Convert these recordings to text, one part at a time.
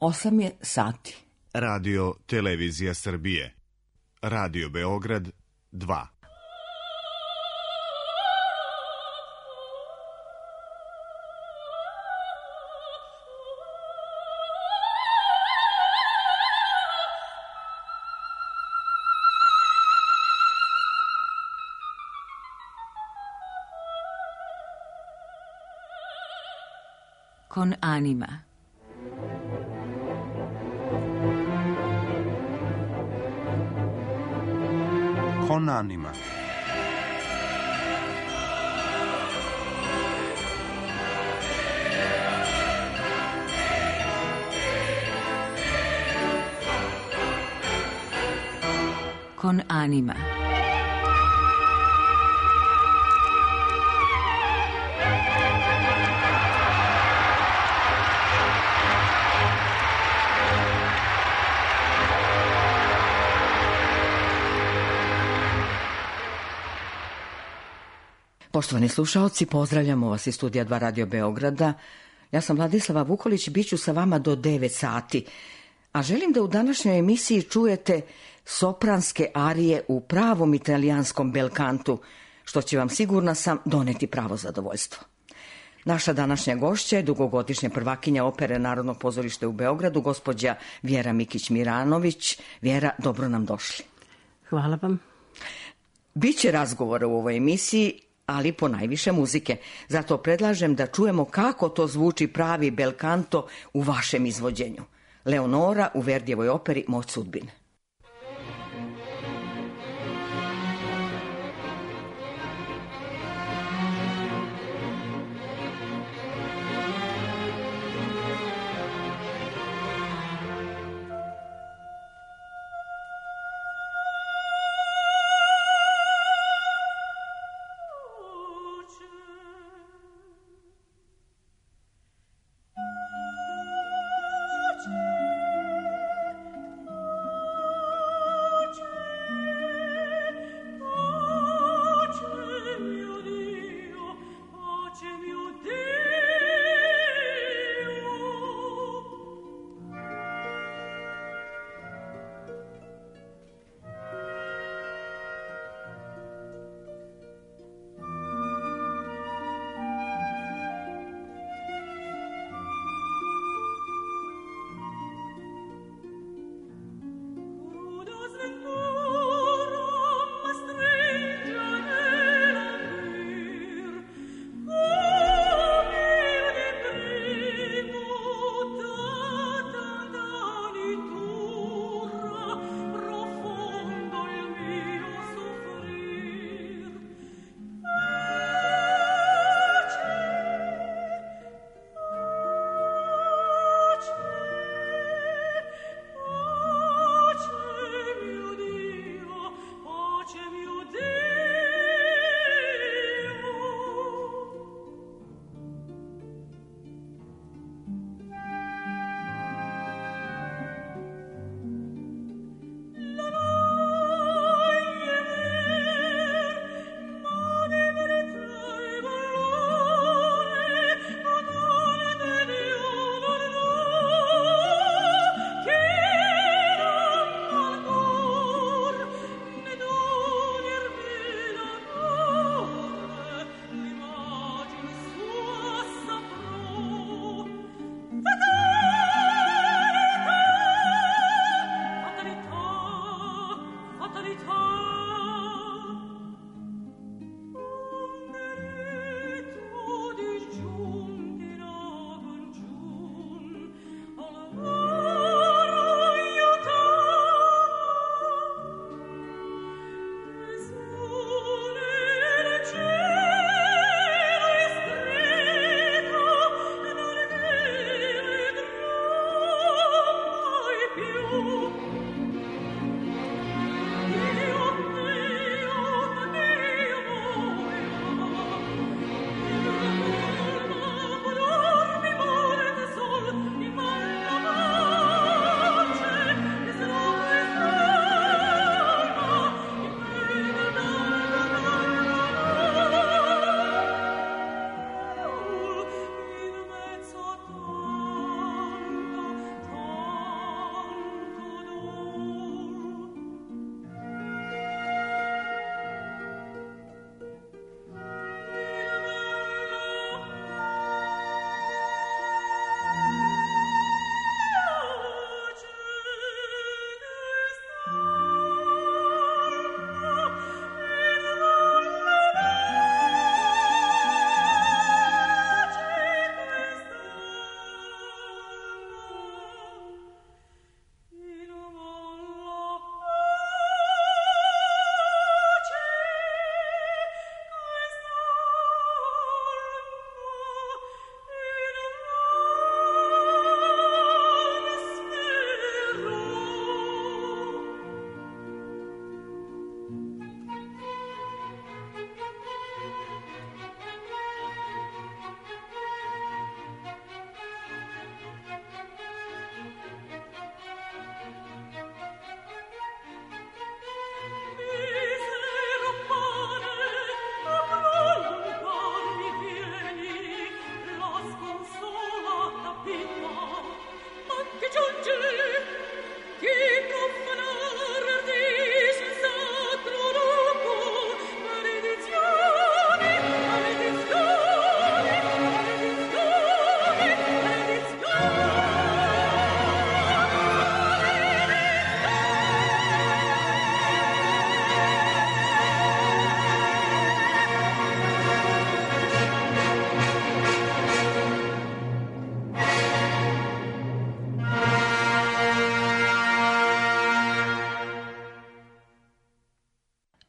8 je sati. Radio Televizija Srbije. Radio Beograd 2. Con anima. Con anima. Con anima. Poštovani slušaoci, pozdravljamo vas iz studija 2 Radio Beograda. Ja sam Vladislava Vukolić i bit ću sa vama do 9 sati. A želim da u današnjoj emisiji čujete sopranske arije u pravom italijanskom belkantu, što će vam, sigurna sam, doneti pravo zadovoljstvo. Naša današnja gošća je dugogodišnja prvakinja opere Narodnog pozorišta u Beogradu, gospođa Vjera Mikić-Miranović. Vjera, dobro nam došli. Hvala vam. Biće razgovora u ovoj emisiji, ali po najviše muzike. Zato predlažem da čujemo kako to zvuči pravi belkanto u vašem izvođenju. Leonora u Verdijevoj operi Moć sudbine.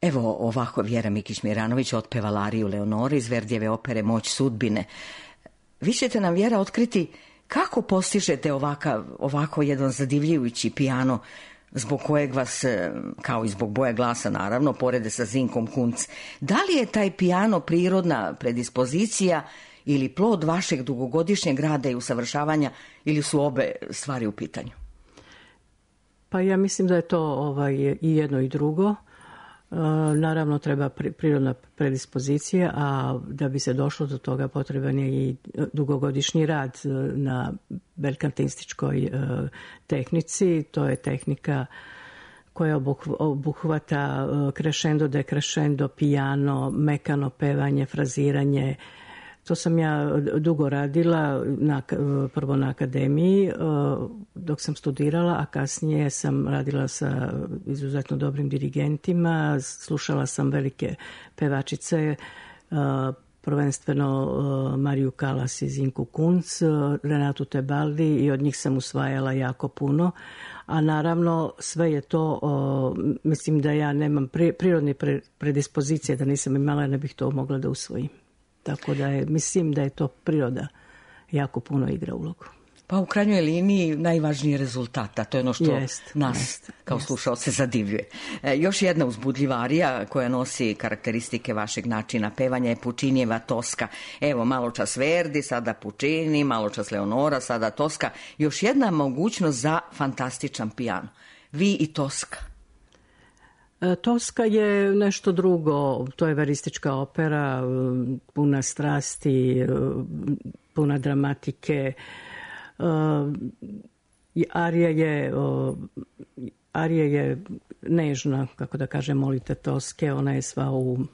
Evo ovako Vjera Mikić-Miranović otpevala ariju Leonore iz Verdijeve opere Moć sudbine. Vi ćete nam, Vjera, otkriti kako postižete ovako jedan zadivljujući pijano zbog kojeg vas, kao i zbog boje glasa naravno, porede sa Zinkom Kunc. Da li je taj pijano prirodna predispozicija ili plod vašeg dugogodišnjeg rada i usavršavanja, ili su obe stvari u pitanju? Pa ja mislim da je to i jedno i drugo. Naravno treba prirodna predispozicija, a da bi se došlo do toga potreban je i dugogodišnji rad na belkantističkoj tehnici. To je tehnika koja obuhvata crescendo, decrescendo, pijano, mekano pevanje, fraziranje. To sam ja dugo radila, prvo na akademiji dok sam studirala, a kasnije sam radila sa izuzetno dobrim dirigentima. Slušala sam velike pevačice, prvenstveno Mariju Kalas i Zinku Kunc, Renatu Tebaldi, i od njih sam usvajala jako puno. A naravno sve je to, mislim da ja nemam prirodne predispozicije, da nisam imala, ne bih to mogla da usvojim. Tako da mislim da je to priroda jako puno igra ulogu. Pa u krajnjoj liniji najvažniji je rezultat, a to je ono što nas kao slušaoce zadivljuje. Još jedna uzbudljiva arija koja nosi karakteristike vašeg načina pevanja je Pučinijeva Toska. Evo, malo čas Verdi, sada Pučini, malo čas Leonora, sada Toska. Još jedna mogućnost za fantastičan pijano. Vi i Toska. Toska je nešto drugo, to je veristička opera, puna strasti, puna dramatike. Arija je nežna, kako da kažem, molite Toske, ona je sva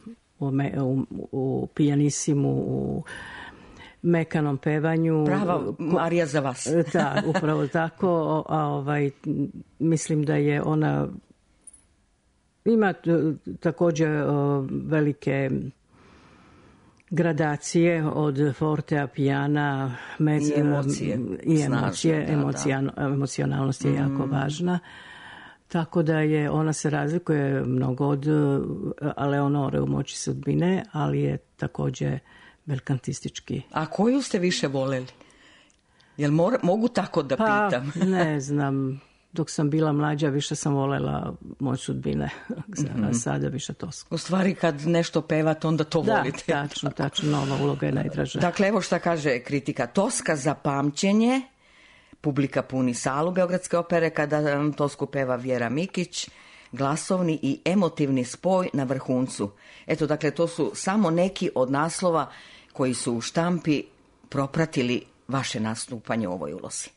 u pijanisimu, u mekanom pevanju. Prava arija za vas. Da, upravo tako. Mislim da je ona... Ima također velike gradacije od fortea, pijana, emocionalnost je jako važna. Tako da ona se razlikuje mnogo od Leonore u Moći sudbine, ali je također belkantistički. A koju ste više voljeli? Jel mogu tako da pitam? Ne znam. Dok sam bila mlađa, više sam voljela Moć sudbine, a sada više Tosku. U stvari, kad nešto pevate, onda to volite. Da, tačno, nova uloga je najdraža. Dakle, evo šta kaže kritika. Toska za pamćenje, publika puni salu Beogradske opere kada Tosku peva Vjera Mikić, glasovni i emotivni spoj na vrhuncu. Eto, dakle, to su samo neki od naslova koji su u štampi propratili vaše nastupanje u ovoj ulozi.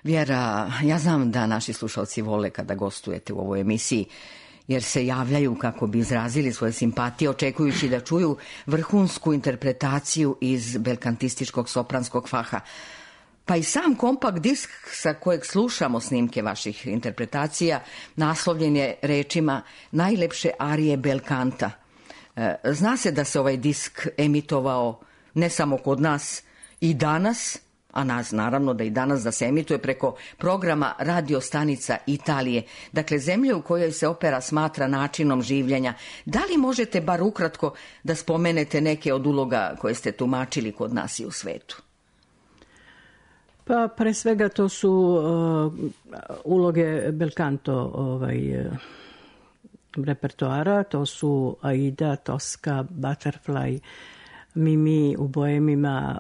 Vjera, ja znam da naši slušalci vole kada gostujete u ovoj emisiji, jer se javljaju kako bi izrazili svoje simpatije, očekujući da čuju vrhunsku interpretaciju iz belkantističkog sopranskog faha. Pa i sam kompakt disk sa kojeg slušamo snimke vaših interpretacija naslovljen je rečima najlepše arije belkanta. Zna se da se ovaj disk emitovao ne samo kod nas i danas, a nas naravno da i danas da se emituje preko programa radio stanica Italije, dakle zemlje u kojoj se opera smatra načinom življenja. Da li možete bar ukratko da spomenete neke od uloga koje ste tumačili kod nas i u svetu? Pa pre svega to su uloge belcanto repertoara, to su Aida, Tosca, Butterfly, Mimi u Boemima,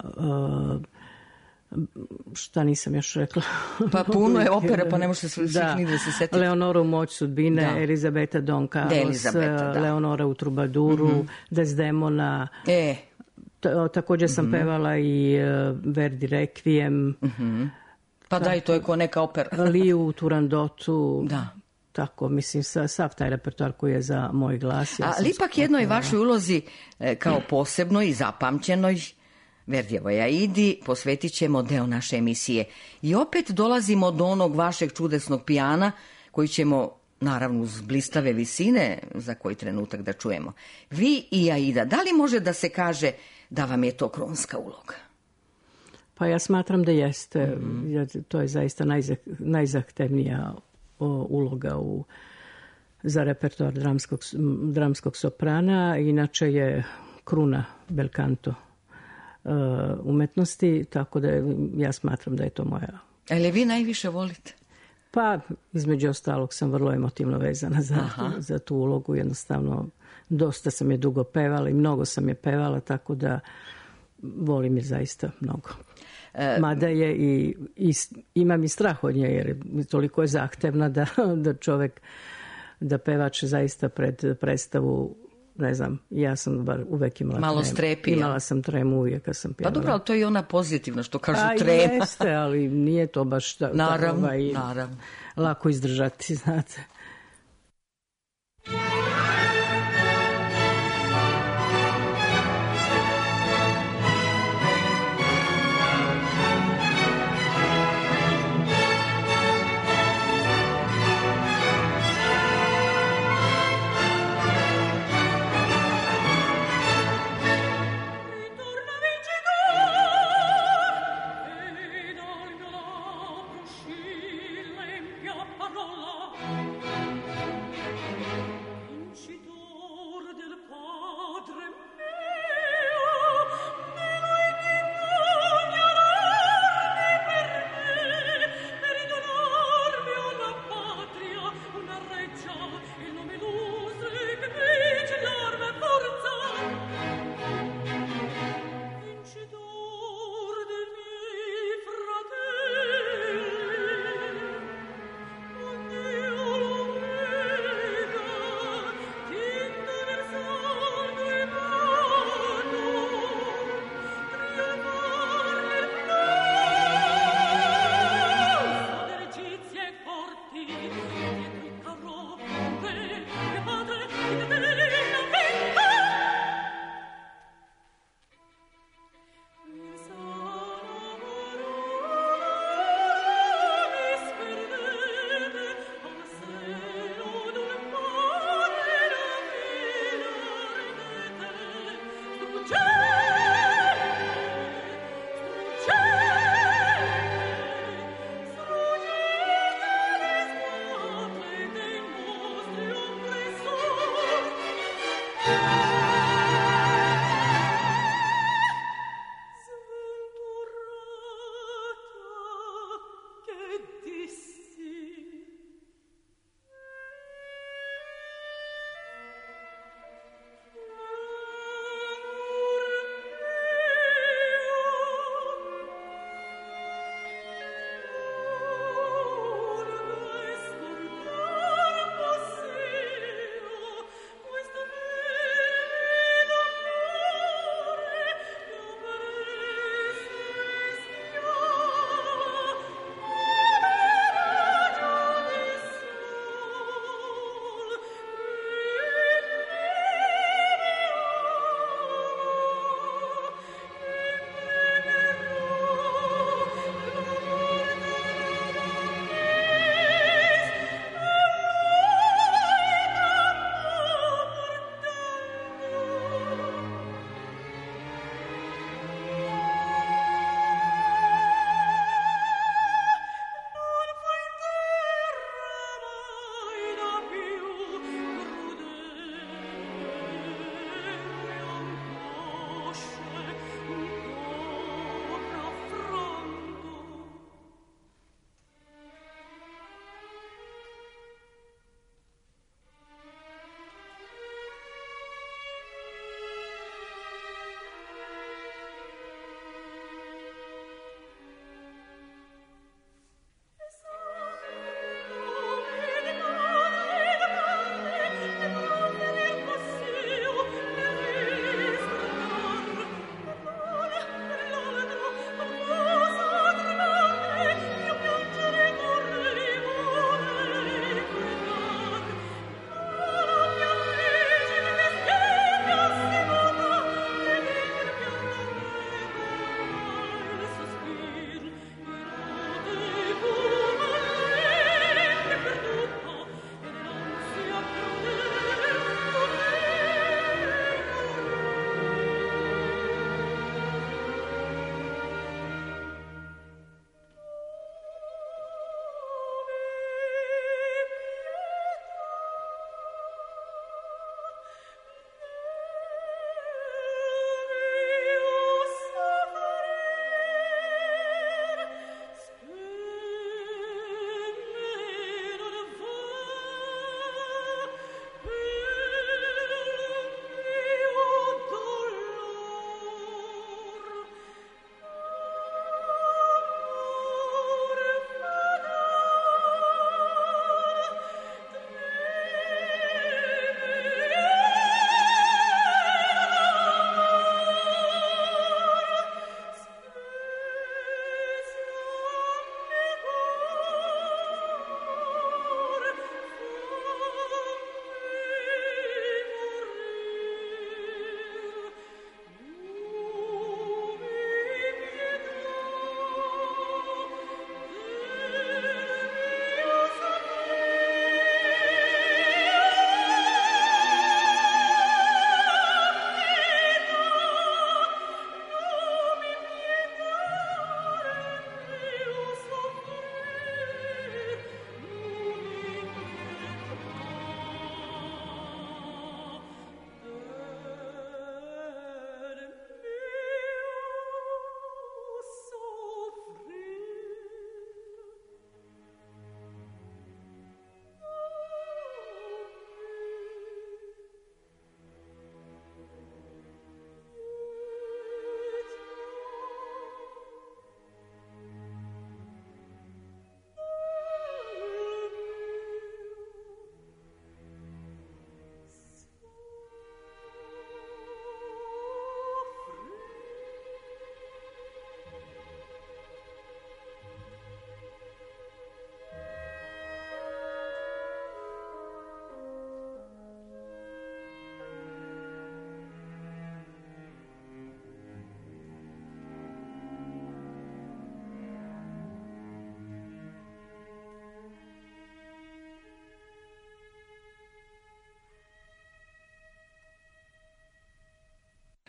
šta nisam još rekla? Pa puno je opera, pa ne možete svih da se setiti. Leonora u Moć sudbine, da. Elizabeta Don Carlos, Leonora u Trubaduru, Desdemona. Također sam pevala i Verdi Requiem. Pa da, i to je ko neka opera. Liju u Turandotu. Da. Tako, mislim, sav taj repertoar koji je za moj glas. Ali ipak jednoj vašoj ulozi kao posebnoj i zapamćenoj Verdijevoj Aidi posvetit ćemo deo naše emisije. I opet dolazimo do onog vašeg čudesnog pijana koji ćemo, naravno uz blistave visine, za koji trenutak da čujemo. Vi i Aida, da li može da se kaže da vam je to krunska uloga? Pa ja smatram da jeste. To je zaista najzahtevnija uloga za repertoar dramskog soprana. Inače je kruna belcanto umetnosti, tako da ja smatram da je to moja. Ali vi najviše volite? Pa, između ostalog sam vrlo emotivno vezana za tu ulogu. Jednostavno, dosta sam je dugo pevala i mnogo sam je pevala, tako da volim je zaista mnogo. Mada je i imam i strah od nje, jer toliko je zahtevna da čovjek, da pevač zaista pred predstavu, ne znam, ja sam bar uvek imala malo tremu. Strepi. Imala sam tremu uvijek kad sam pjevala. Pa dobro, ali to je ona pozitivna što kažu trema. Jeste, ali nije to baš naravno. Lako izdržati, znate.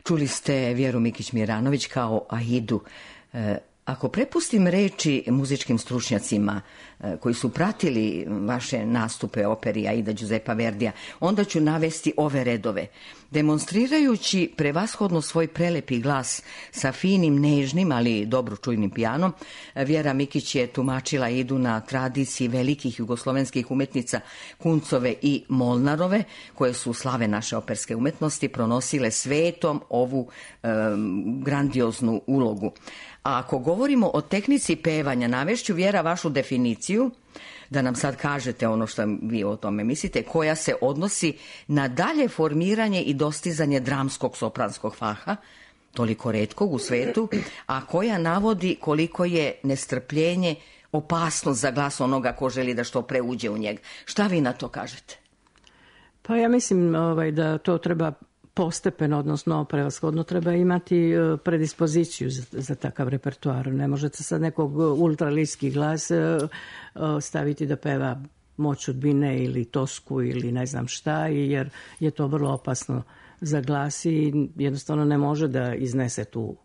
Čuli ste Vjeru Mikić-Miranović kao Aidu. Ako prepustim reči muzičkim stručnjacima koji su pratili vaše nastupe operi Aida Giuseppa Verdija, onda ću navesti ove redove. Demonstrirajući prevashodno svoj prelepi glas sa finim, nežnim, ali dobro čujnim pijanom, Vjera Mikić je tumačila Aidu na tradiciji velikih jugoslovenskih umetnica Kuncove i Molnarove, koje su slave naše operske umetnosti pronosile svetom ovu grandioznu ulogu. A ako govorimo o tehnici pevanja, navešću, Vjera, vašu definiciju, da nam sad kažete ono što vi o tome mislite, koja se odnosi na dalje formiranje i dostizanje dramskog sopranskog faha, toliko retkog u svetu, a koja navodi koliko je nestrpljenje opasnost za glas onoga ko želi da što pre uđe u njega. Šta vi na to kažete? Pa ja mislim da to treba postepeno, odnosno prevashodno treba imati predispoziciju za takav repertoar. Ne možete sad nekog ultraliski glas staviti da peva Moć sudbine ili Tosku ili ne znam šta, jer je to vrlo opasno za glas i jednostavno ne može da iznese tu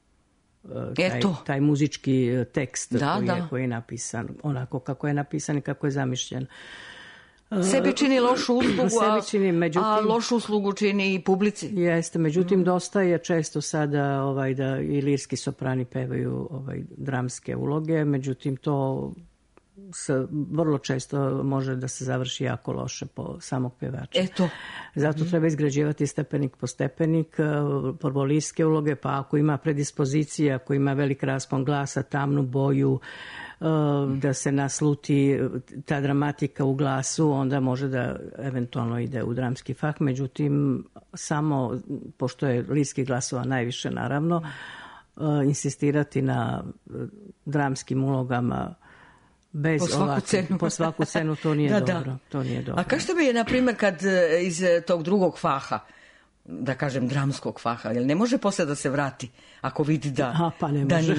taj muzički tekst koji je napisan, onako kako je napisan i kako je zamišljen. Sebi čini lošu uslugu, a lošu uslugu čini i publici. Jeste, međutim dosta je često sada da i lirski soprani pevaju dramske uloge, međutim to vrlo često može da se završi jako loše po samog pevača. Zato treba izgrađivati stepenik po stepenik, prvo lirske uloge, pa ako ima predispozicija, ako ima velik raspon glasa, tamnu boju, da se nasluti ta dramatika u glasu, onda može da eventualno ide u dramski fah. Međutim, samo, pošto je lirskih glasova najviše naravno, insistirati na dramskim ulogama bez po svaku cenu, to nije dobro. To nije dobro. A kažete mi, na primjer, kad iz tog drugog faha, da kažem dramskog faha, jer ne može posle da se vrati ako vidi da... Pa ne može.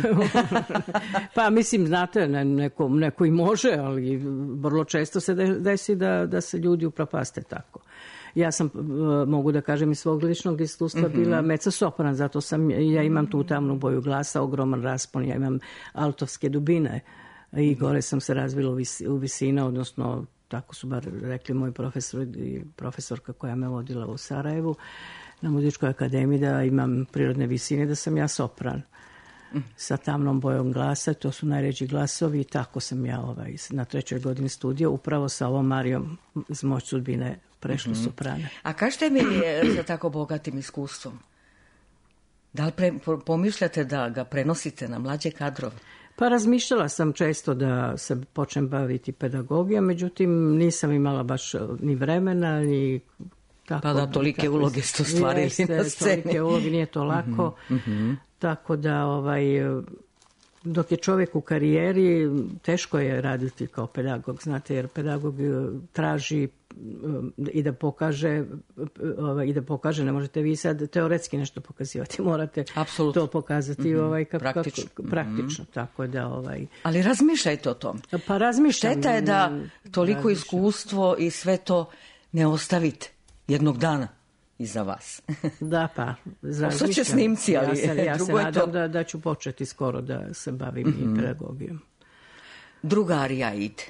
Pa mislim, znate, neko i može, ali vrlo često se desi da se ljudi upropaste tako. Ja sam, mogu da kažem, iz svog ličnog iskustva bila mezzo-sopran, zato ja imam tu tamnu boju glasa, ogroman raspon, ja imam altovske dubine i gore sam se razvila u visine, odnosno tako su bar rekli moji profesor i profesorka koja me vodila u Sarajevu na muzičkoj akademiji, da imam prirodne visine, da sam ja sopran sa tamnom bojom glasa, to su najređi glasovi i tako sam ja na 3. godini studija upravo sa ovom Marijom iz Moć sudbine prešla soprana. A kažete mi sa tako bogatim iskustvom, da li pomišljate da ga prenosite na mlađe kadrove? Pa razmišljala sam često da se počnem baviti pedagogijom, međutim nisam imala baš ni vremena, ni kako... Pa da, tolike uloge ste ostvarili na sceni. Tolike uloge, nije to lako. Tako da, dok je čovjek u karijeri, teško je raditi kao pedagog, znate, jer pedagog traži i da pokaže, ne možete vi sad teoretski nešto pokazivati, morate to pokazati praktično, tako da... Ali razmišljajte o tom. Pa razmišljam. Šteta je da toliko iskustvo i sve to ne ostavite jednog dana iza vas. Da, pa razmišljam. Sad će snimci, ali ja se nadam da ću početi skoro da se bavim i pedagogijom. Druga arija ide.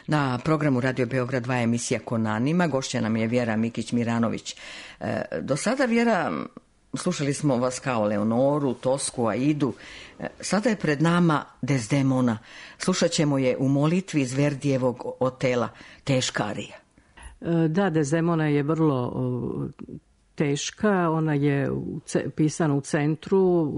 Na programu Radio Beograd 2 emisija Konanima, gošća nam je Vjera Mikić-Miranović. Do sada, Vjera, slušali smo vas kao Leonoru, Tosku, Aidu. Sada je pred nama Desdemona. Slušat ćemo je u molitvi iz Verdijevog Otela, teška arija. Da, Desdemona je vrlo teška. Ona je pisana u centru,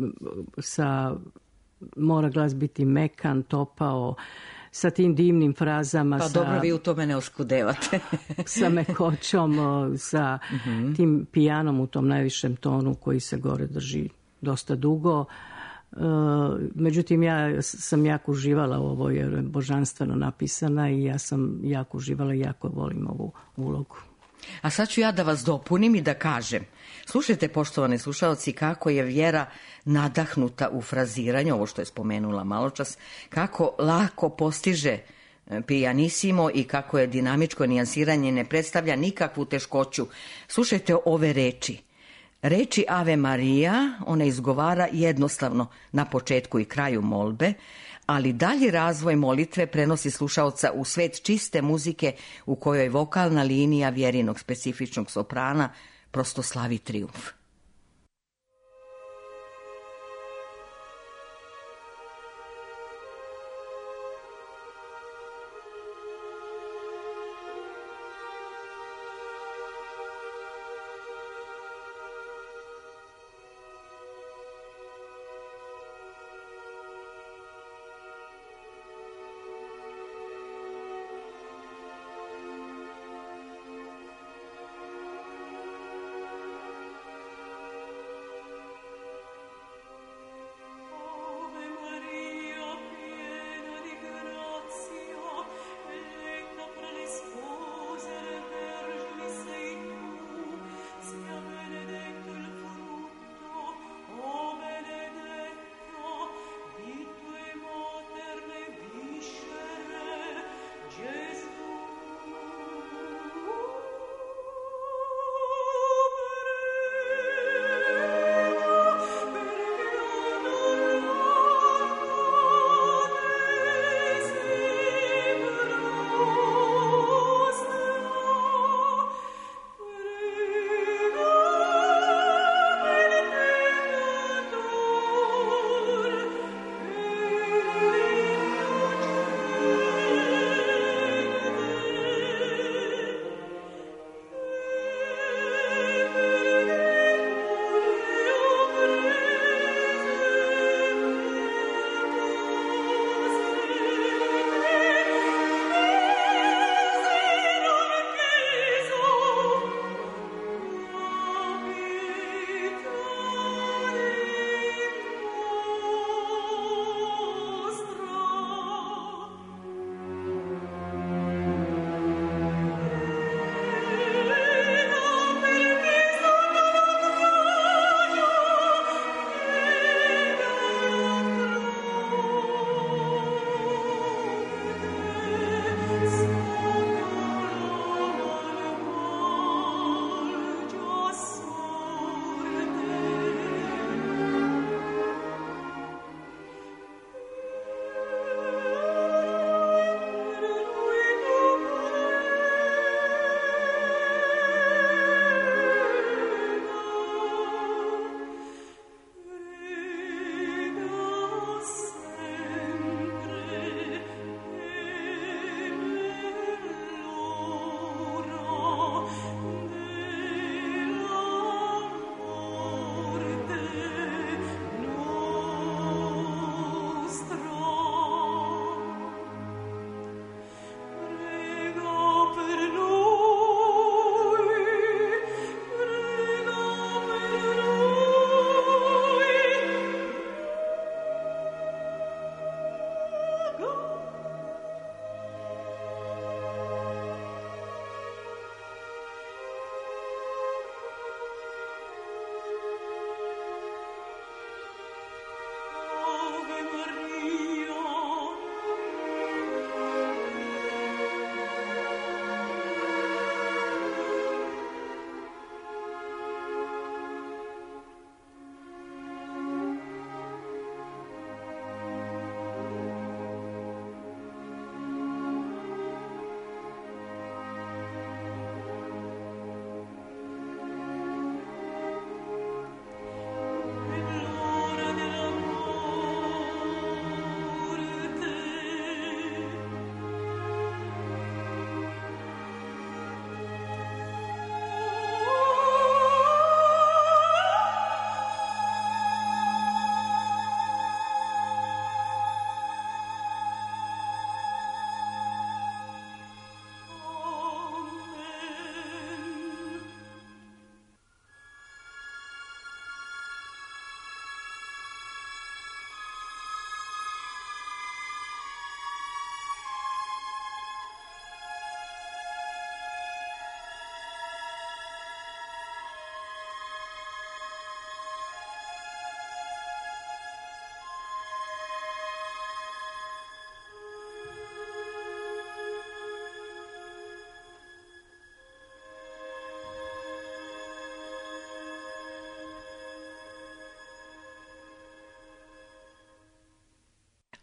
mora glas biti mekan, topao, sa tim divnim frazama. Pa dobro, vi u tome ne oskudevate. Sa mekoćom, sa tim pijanom u tom najvišem tonu koji se gore drži dosta dugo. Međutim, ja sam jako uživala u ovoj, jer je božanstveno napisana i ja sam jako uživala i jako volim ovu ulogu. A sad ću ja da vas dopunim i da kažem. Slušajte, poštovani slušalci, kako je Vjera nadahnuta u fraziranju, ovo što je spomenula maločas, kako lako postiže pijanissimo i kako je dinamičko nijansiranje ne predstavlja nikakvu teškoću. Slušajte ove reči. Reči Ave Marija ona izgovara jednostavno na početku i kraju molbe, ali dalji razvoj molitve prenosi slušaoca u svet čiste muzike u kojoj vokalna linija Vjerinog specifičnog soprana prosto slavi trijumf.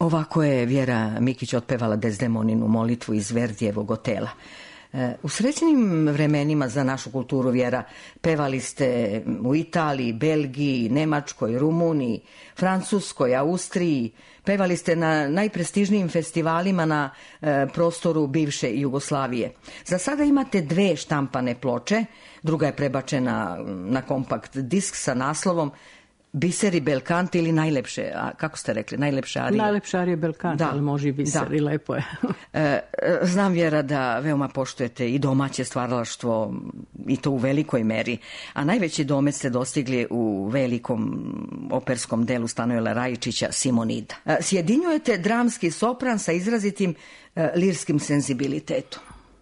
Ovako je Vjera Mikić otpevala Dezdemoninu molitvu iz Verdijevog Otela. U srećnim vremenima za našu kulturu, Vjera, pevali ste u Italiji, Belgiji, Nemačkoj, Rumuniji, Francuskoj, Austriji, pevali ste na najprestižnijim festivalima na prostoru bivše Jugoslavije. Za sada imate 2 štampane ploče, druga je prebačena na kompakt disk sa naslovom Biseri Belkanti ili najlepše, kako ste rekli, najlepše arije? Najlepše arije Belkanti, ali može i biseri, lepo je. Znam, Vjera, da veoma poštujete i domaće stvaralaštvo, i to u velikoj meri, a najveći domet ste dostigli u velikom operskom delu Stanojela Rajičića, Simonida. Sjedinjujete dramski sopran sa izrazitim lirskim senzibilitetom.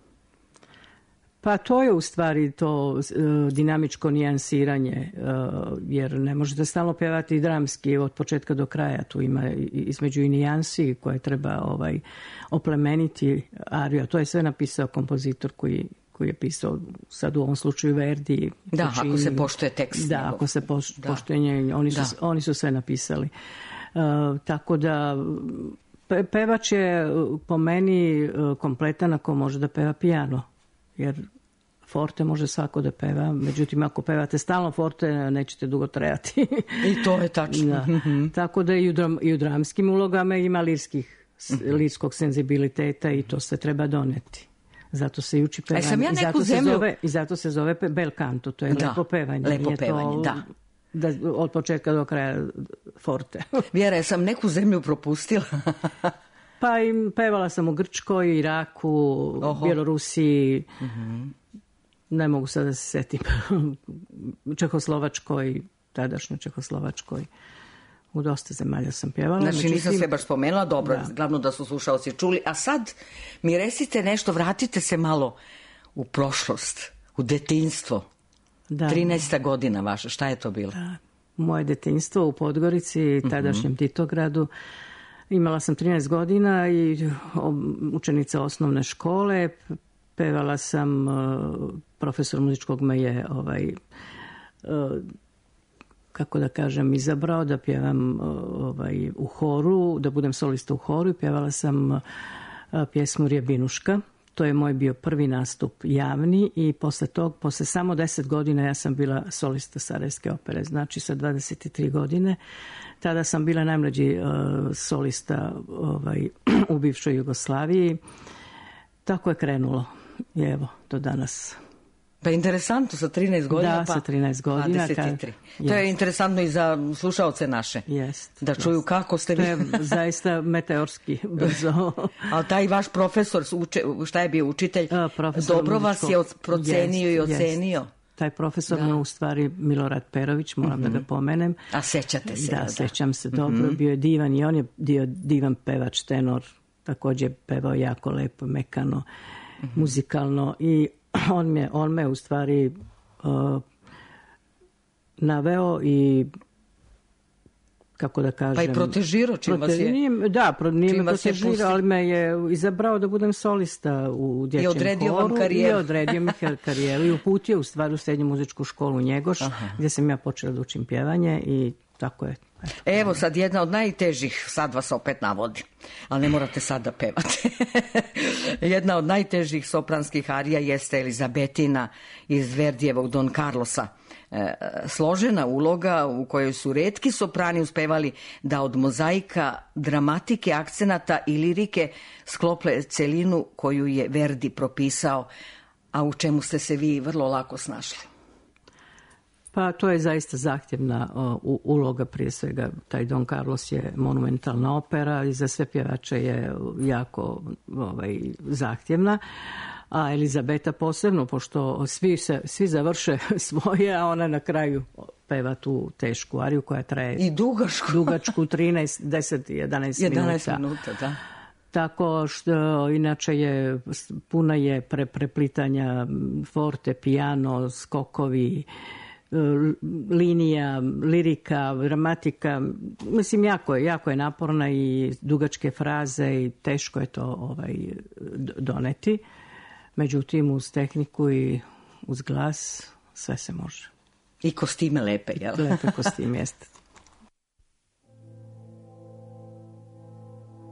Pa to je u stvari to dinamičko nijansiranje, jer ne možete stalno pjevati dramski od početka do kraja. Tu ima između i nijansi koje treba oplemeniti ariju. To je sve napisao kompozitor koji je pisao sad u ovom slučaju Verdi. Da, ako se poštuje tekst. Da, ako se poštuje njeg. Oni su sve napisali. Tako da pevač je po meni kompletan ako može da peva pijano. Jer forte može svako da peva, međutim ako pevate stalno forte nećete dugo trajati. I to je tačno. Da. Tako da i u dramskim ulogama ima lirskog senzibiliteta i to se treba doneti. Zato se i uči pevanje. I zato se zove bel canto, to je lepo pevanje. Lepo pevanje, da. Od početka do kraja forte. Vjera, sam neku zemlju propustila? Pa pevala sam u Grčkoj, Iraku, Bjelorusiji, ne mogu sad da se setim, Čehoslovačkoj, tadašnjoj Čehoslovačkoj. U dosta zemalja sam pjevala. Znači nisam sve baš spomenula, dobro, glavno da su slušaoci čuli. A sad mi recite nešto, vratite se malo u prošlost, u detinjstvo. 13. godina vaša, šta je to bilo? Da. Moje detinjstvo u Podgorici, tadašnjem Titogradu. Imala sam 13 godina i učenica osnovne škole. Pevala sam, profesor muzičkog me je kako da kažem, izabrao da pjevam u horu, da budem solista u horu i pjevala sam pjesmu Rjebinuška. To je moj bio prvi nastup javni i posle samo 10 godina ja sam bila solista Sarajevske opere, znači sa 23 godine. Tada sam bila najmlađi solista u bivšoj Jugoslaviji. Tako je krenulo i evo do danas. Pa interesantno, sa 13 godina. Da, sa 13 godina. 23. To je interesantno i za slušaoce naše. Da čuju kako ste vi. To je zaista meteorski brzo. Ali taj vaš profesor, šta je bio učitelj, dobro vas je procenio i ocenio. Taj profesor je u stvari Milorad Perović, moram da ga pomenem. A sećate se? Da, sećam se dobro. Bio je divan i on je bio divan pevač, tenor. Također pevao jako lepo, mekano, muzikalno i on me u stvari naveo i kako da kažem... Pa i protežirao čim vas je... Nije me protežirao, ali me je izabrao da budem solista u dječjem horu. I odredio vam karijeru. I odredio mi karijeru i uputio u stvari u srednju muzičku školu Njegoš, gdje sam ja počela da učim pjevanje i tako je. Evo sad jedna od najtežih, sad vas opet navodim, ali ne morate sad da pevate. Jedna od najtežih sopranskih arija jeste Elizabetina iz Verdijevog Don Carlosa. Složena uloga u kojoj su retki soprani uspevali da od mozaika dramatike, akcenata i lirike sklople celinu koju je Verdi propisao, a u čemu ste se vi vrlo lako snašli. Pa to je zaista zahtjevna uloga, prije svega taj Don Carlos je monumentalna opera i za sve pjevače je jako zahtjevna, a Elizabeta posebno, pošto svi završe svoje, a ona na kraju peva tu tešku ariju koja traje i dugačku 11 minuta, da. Tako što inače puna je preplitanja forte, piano, skokovi, linija, lirika, dramatika. Mislim, jako je naporna i dugačke fraze i teško je to doneti. Međutim, uz tehniku i uz glas sve se može. I kostime lepe, jel? Lepe kostime, jeste.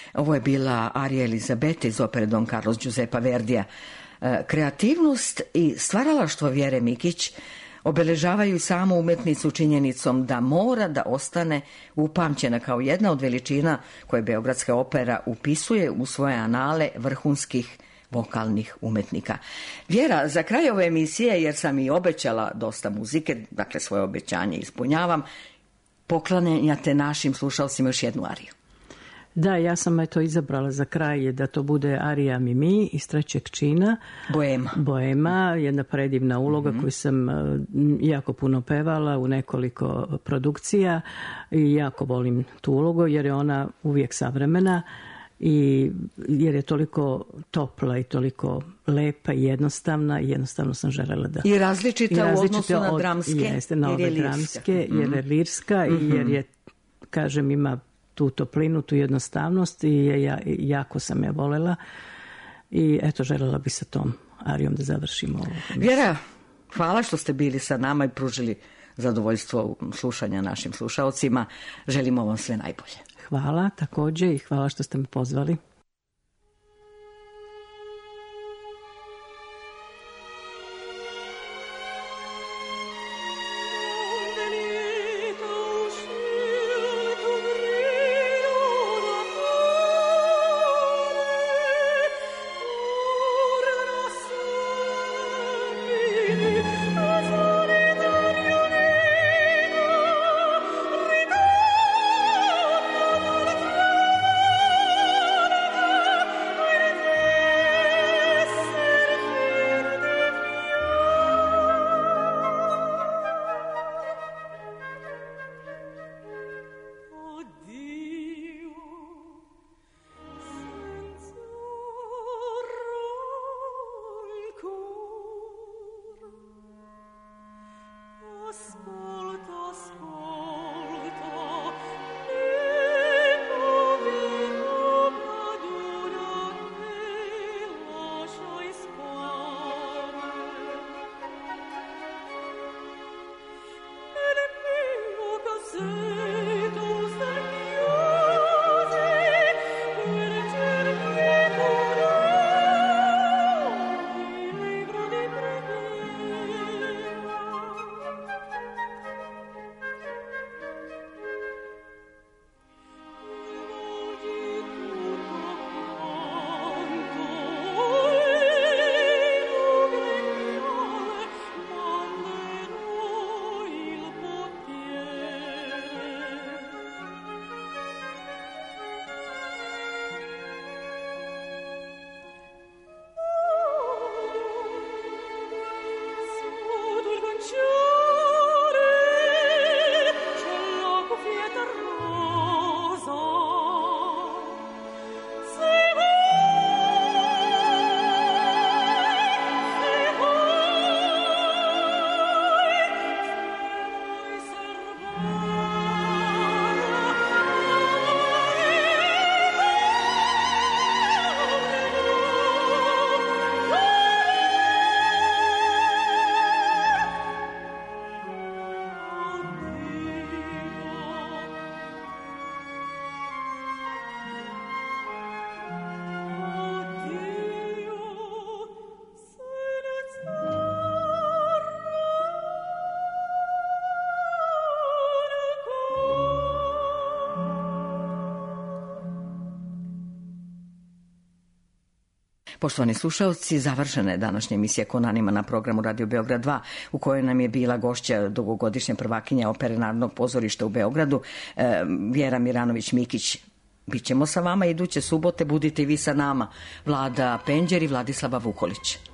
Ovo je bila arija Elizabete iz opere Don Carlos Giuseppa Verdija. Kreativnost i stvaralaštvo Vjere Mikić obeležavaju samu umetnicu činjenicom da mora da ostane upamćena kao jedna od veličina koje Beogradska opera upisuje u svoje anale vrhunskih vokalnih umetnika. Vjera, za kraj ove emisije, jer sam i obećala dosta muzike, dakle svoje obećanje ispunjavam, poklanjate našim slušalcima još jednu ariju. Da, ja sam izabrala za kraj da to bude arija Mimi iz trećeg čina. Boema, jedna predivna uloga koju sam jako puno pevala u nekoliko produkcija i jako volim tu ulogu jer je ona uvijek savremena i jer je toliko topla i toliko lepa i jednostavno sam želela da... I različita u odnosu na dramske, jeste, na ove dramske, jer je lirska i jer je, kažem, ima tu toplinu, tu jednostavnost i jako sam je volela i eto, želela bi sa tom arijom da završimo ovo. Vjera, hvala što ste bili sa nama i pružili zadovoljstvo slušanja našim slušaocima. Želimo vam sve najbolje. Hvala također i hvala što ste me pozvali. Poštovani slušalci, završena je današnja emisija Konanima na programu Radio Beograd 2, u kojoj nam je bila gošća dugogodišnja prvakinja Opere Narodnog pozorišta u Beogradu, Vjera Miranović-Mikić. Bićemo sa vama iduće subote, budite i vi sa nama. Vlada Penđer i Vladislava Vukolić.